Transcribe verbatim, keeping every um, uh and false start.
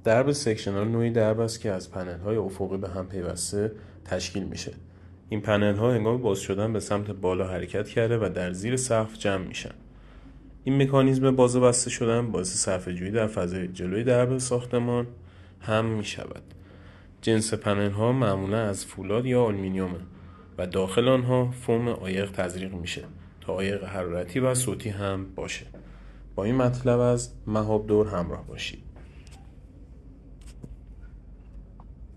درب سکشنال نوعی درب است که از پنل‌های افقی به هم پیوسته تشکیل میشه. این پنل‌ها هنگام باز شدن به سمت بالا حرکت کرده و در زیر سقف جمع میشن. این مکانیزم باز و بسته شدن باعث صرفه‌جویی در فضای جلوی درب ساختمان هم میشود. جنس پنل‌ها معمولا از فولاد یا آلومینیومه و داخل آنها فوم عایق تزریق میشه تا عایق حرارتی و صوتی هم باشه. با این مطلب از مهابدور همراه باشید.